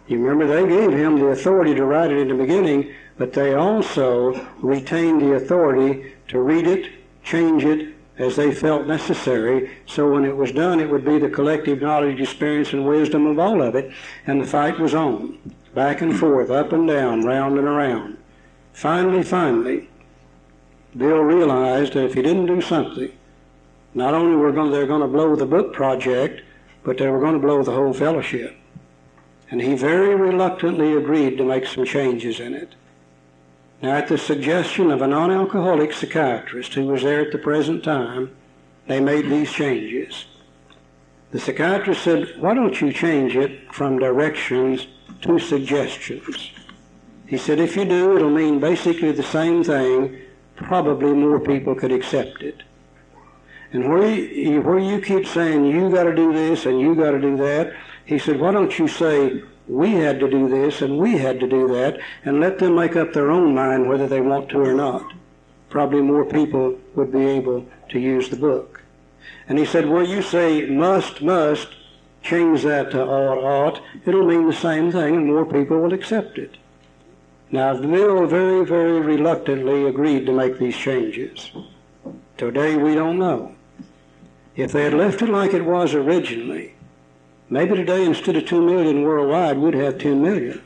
You remember they gave him the authority to write it in the beginning, but they also retained the authority to read it, change it as they felt necessary, so when it was done it would be the collective knowledge, experience, and wisdom of all of it, and the fight was on, back and forth, up and down, round and around. Finally, Bill realized that if he didn't do something, not only were they going to blow the book project, but they were going to blow the whole fellowship. And he very reluctantly agreed to make some changes in it. Now, at the suggestion of a non-alcoholic psychiatrist who was there at the present time, they made these changes. The psychiatrist said, why don't you change it from directions to suggestions? He said, if you do, it'll mean basically the same thing. Probably more people could accept it. And where you keep saying, you got to do this and you got to do that, he said, why don't you say, we had to do this and we had to do that, and let them make up their own mind whether they want to or not. Probably more people would be able to use the book. And he said, where you say must, change that to ought, it'll mean the same thing and more people will accept it. Now, Bill very, very reluctantly agreed to make these changes. Today, we don't know. If they had left it like it was originally, maybe today instead of 2 million worldwide, we'd have 10 million.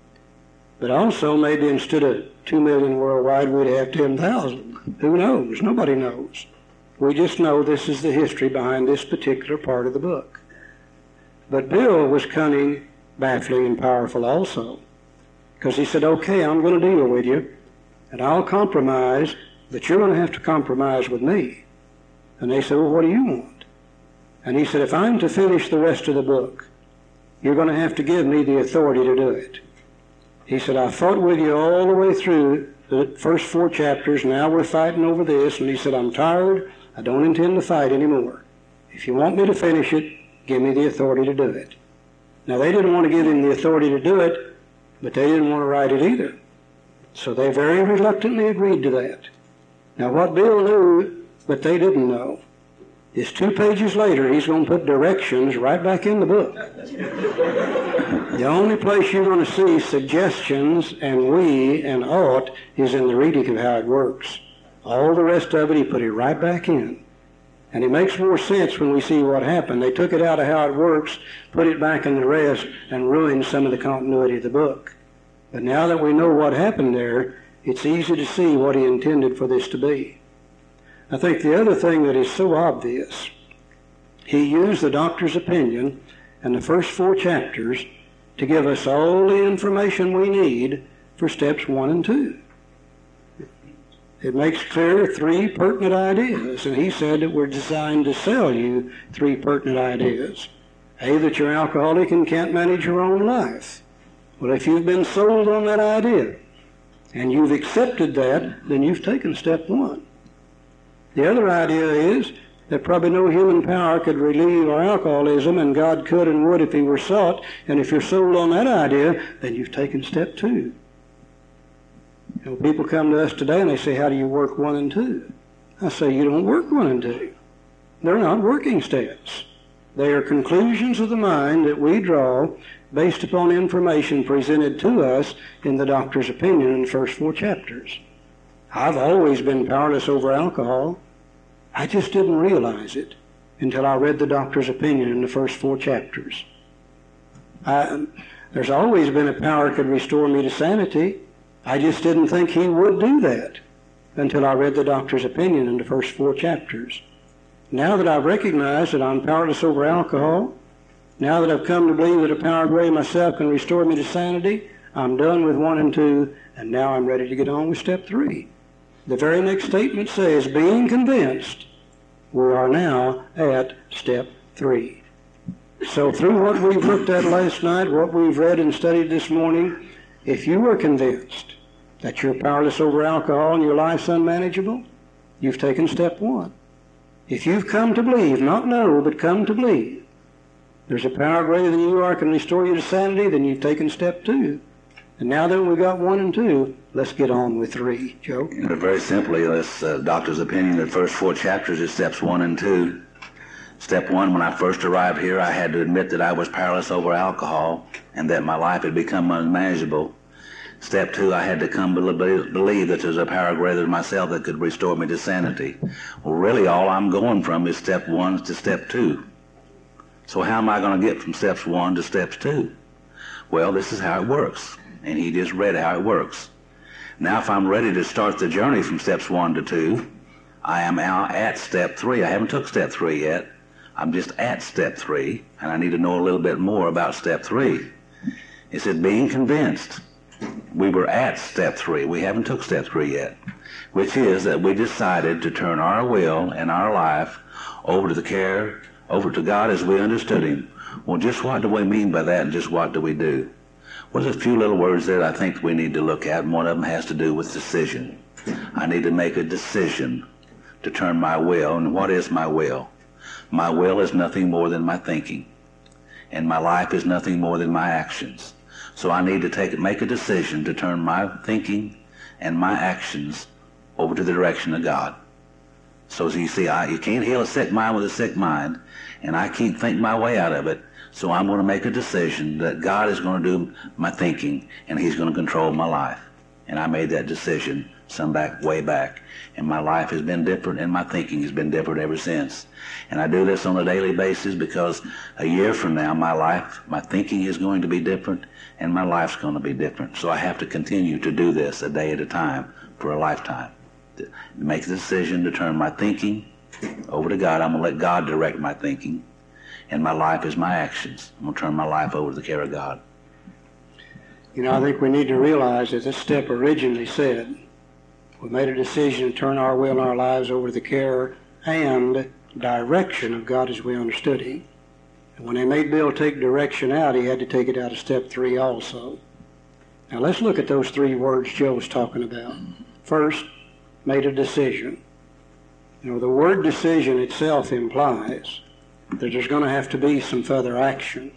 But also, maybe instead of 2 million worldwide, we'd have 10,000. Who knows? Nobody knows. We just know this is the history behind this particular part of the book. But Bill was cunning, baffling, and powerful also. Because he said, okay, I'm going to deal with you, and I'll compromise, but you're going to have to compromise with me. And they said, well, what do you want? And he said, if I'm to finish the rest of the book, you're going to have to give me the authority to do it. He said, I fought with you all the way through the first 4 chapters, now we're fighting over this. And he said, I'm tired, I don't intend to fight anymore. If you want me to finish it, give me the authority to do it. Now, they didn't want to give him the authority to do it, but they didn't want to write it either. So they very reluctantly agreed to that. Now, what Bill knew, but they didn't know, is 2 pages later, he's going to put directions right back in the book. The only place you're going to see suggestions and we and ought is in the reading of how it works. All the rest of it, he put it right back in. And it makes more sense when we see what happened. They took it out of how it works, put it back in the rest, and ruined some of the continuity of the book. But now that we know what happened there, it's easy to see what he intended for this to be. I think the other thing that is so obvious, he used the doctor's opinion in the first 4 chapters to give us all the information we need for steps 1 and 2. It makes clear 3 pertinent ideas, and he said that we're designed to sell you 3 pertinent ideas. A, that you're alcoholic and can't manage your own life. Well, if you've been sold on that idea, and you've accepted that, then you've taken step 1. The other idea is that probably no human power could relieve our alcoholism, and God could and would if he were sought, and if you're sold on that idea, then you've taken step 2. You know, people come to us today and they say, how do you work 1 and 2? I say, you don't work 1 and 2. They're not working steps. They are conclusions of the mind that we draw based upon information presented to us in the doctor's opinion in the first 4 chapters. I've always been powerless over alcohol. I just didn't realize it until I read the doctor's opinion in the first 4 chapters. There's always been a power that could restore me to sanity. I just didn't think he would do that until I read the doctor's opinion in the first 4 chapters. Now that I've recognized that I'm powerless over alcohol, now that I've come to believe that a power greater myself can restore me to sanity, I'm done with 1 and 2, and now I'm ready to get on with step 3. The very next statement says, being convinced, we are now at step 3. So through what we've looked at last night, what we've read and studied this morning, if you were convinced that you're powerless over alcohol and your life's unmanageable, you've taken step 1. If you've come to believe, not know, but come to believe, there's a power greater than you are can restore you to sanity, then you've taken step 2. And now that we got 1 and 2, let's get on with 3. Joe? Very simply, this doctor's opinion, the first 4 chapters is steps 1 and 2. Step one, when I first arrived here, I had to admit that I was powerless over alcohol and that my life had become unmanageable. Step two, I had to come to believe that there's a power greater than myself that could restore me to sanity. Well, really all I'm going from is step one to step two. So how am I going to get from steps one to steps two? Well, this is how it works. And he just read how it works. Now, if I'm ready to start the journey from steps 1 to 2, I am now at step 3. I haven't took step 3 yet. I'm just at step 3, and I need to know a little bit more about step 3. It said being convinced. We were at step 3. We haven't took step 3 yet, which is that we decided to turn our will and our life over to God as we understood him. Well, just what do we mean by that, and just what do we do? Well, there's a few little words there I think we need to look at, and one of them has to do with decision. I need to make a decision to turn my will. And what is my will? My will is nothing more than my thinking, and my life is nothing more than my actions. So I need to make a decision to turn my thinking and my actions over to the direction of God. So as you see, you can't heal a sick mind with a sick mind, and I can't think my way out of it. So I'm going to make a decision that God is going to do my thinking, and he's going to control my life. And I made that decision way back. And my life has been different, and my thinking has been different ever since. And I do this on a daily basis because a year from now, my thinking is going to be different, and my life's going to be different. So I have to continue to do this a day at a time for a lifetime. To make the decision to turn my thinking over to God. I'm going to let God direct my thinking. And my life is my actions. I'm going to turn my life over to the care of God. You know, I think we need to realize that this step originally said, we made a decision to turn our will and our lives over to the care and direction of God as we understood him. And when they made Bill take direction out, he had to take it out of step 3 also. Now let's look at those 3 words Joe was talking about. First, made a decision. You know, the word decision itself implies that there's going to have to be some further action.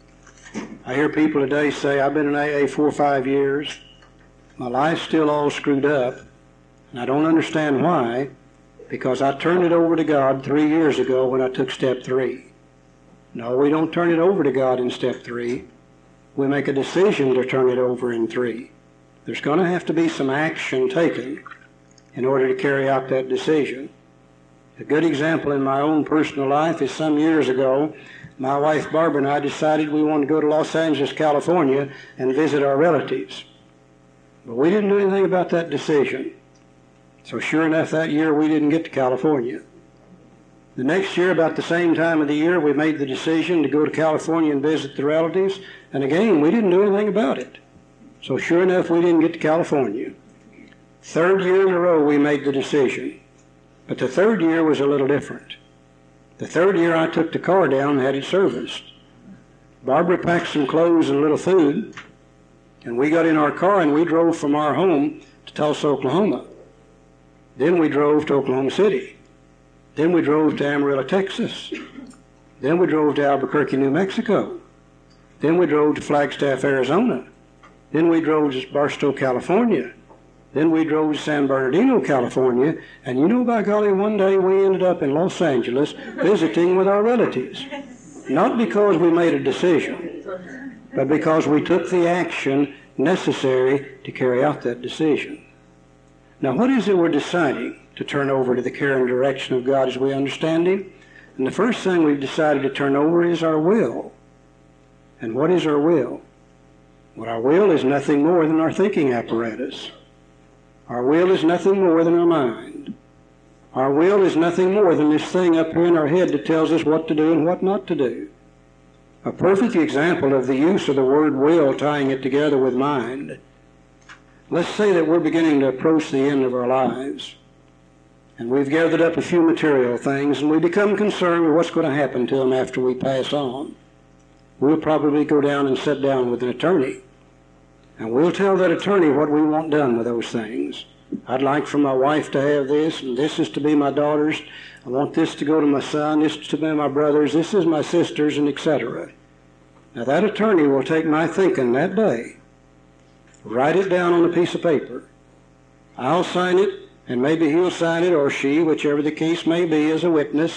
I hear people today say, I've been in AA 4 or 5 years, my life's still all screwed up, and I don't understand why, because I turned it over to God 3 years ago when I took step 3. No, we don't turn it over to God in step 3. We make a decision to turn it over in 3. There's going to have to be some action taken in order to carry out that decision. A good example in my own personal life is some years ago, my wife Barbara and I decided we wanted to go to Los Angeles, California and visit our relatives. But we didn't do anything about that decision. So sure enough, that year we didn't get to California. The next year, about the same time of the year, we made the decision to go to California and visit the relatives. And again, we didn't do anything about it. So sure enough, we didn't get to California. 3rd year in a row, we made the decision. But the 3rd year was a little different. The 3rd year, I took the car down and had it serviced. Barbara packed some clothes and a little food, and we got in our car and we drove from our home to Tulsa, Oklahoma. Then we drove to Oklahoma City. Then we drove to Amarillo, Texas. Then we drove to Albuquerque, New Mexico. Then we drove to Flagstaff, Arizona. Then we drove to Barstow, California. Then we drove to San Bernardino, California, and you know, by golly, one day we ended up in Los Angeles visiting with our relatives. Not because we made a decision, but because we took the action necessary to carry out that decision. Now, what is it we're deciding to turn over to the care and direction of God as we understand him? And the first thing we've decided to turn over is our will. And what is our will? Well, our will is nothing more than our thinking apparatus. Our will is nothing more than our mind. Our will is nothing more than this thing up here in our head that tells us what to do and what not to do. A perfect example of the use of the word will, tying it together with mind. Let's say that we're beginning to approach the end of our lives, and we've gathered up a few material things, and we become concerned with what's going to happen to them after we pass on. We'll probably go down and sit down with an attorney, and we'll tell that attorney what we want done with those things. I'd like for my wife to have this, and this is to be my daughter's. I want this to go to my son, this is to be my brother's, this is my sister's, and etc. Now that attorney will take my thinking that day, write it down on a piece of paper. I'll sign it, and maybe he'll sign it, or she, whichever the case may be, as a witness,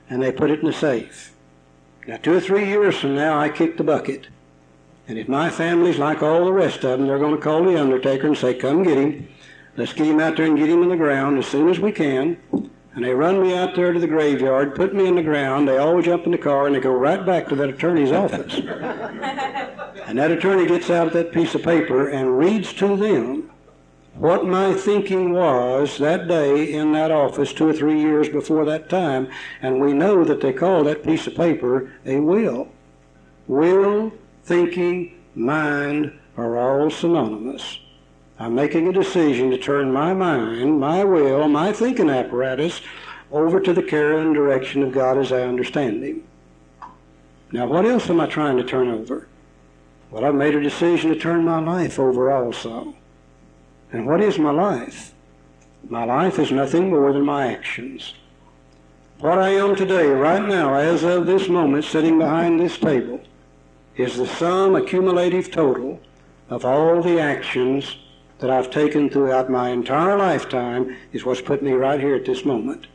and they put it in the safe. Now, 2 or 3 years from now, I kick the bucket. And if my family's like all the rest of them, they're going to call the undertaker and say, come get him. Let's get him out there and get him in the ground as soon as we can. And they run me out there to the graveyard, put me in the ground. They all jump in the car, and they go right back to that attorney's office. And that attorney gets out that piece of paper and reads to them what my thinking was that day in that office 2 or 3 years before that time. And we know that they call that piece of paper a will. Will, thinking, mind are all synonymous. I'm making a decision to turn my mind, my will, my thinking apparatus over to the care and direction of God as I understand Him. Now, what else am I trying to turn over? Well, I've made a decision to turn my life over also. And what is my life? My life is nothing more than my actions. What I am today, right now, as of this moment, sitting behind this table, is the sum accumulative total of all the actions that I've taken throughout my entire lifetime is what's put me right here at this moment.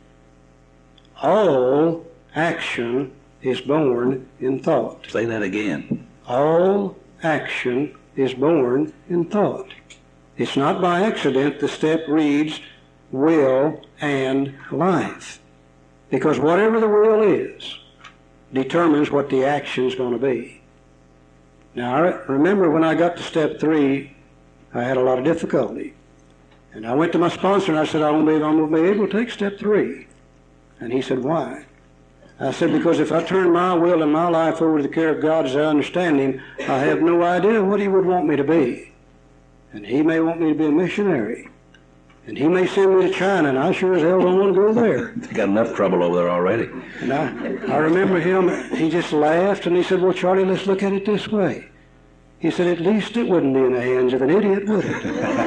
All action is born in thought. Say that again. All action is born in thought. It's not by accident the step reads will and life. Because whatever the will is determines what the action is going to be. Now, I remember when I got to step 3, I had a lot of difficulty. And I went to my sponsor and I said, I'm going to be able to take step 3. And he said, why? I said, because if I turn my will and my life over to the care of God as I understand Him, I have no idea what He would want me to be. And He may want me to be a missionary. And He may send me to China, and I sure as hell don't want to go there. They got enough trouble over there already. And I remember him, he just laughed and he said, well, Charlie, let's look at it this way. He said, at least it wouldn't be in the hands of an idiot, would it?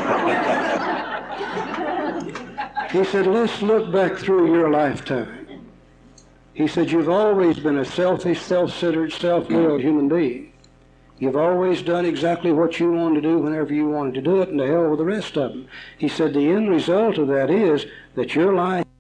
He said, let's look back through your lifetime. He said, you've always been a selfish, self-centered, self-willed human being. You've always done exactly what you wanted to do whenever you wanted to do it, and to hell with the rest of them. He said, the end result of that is that your life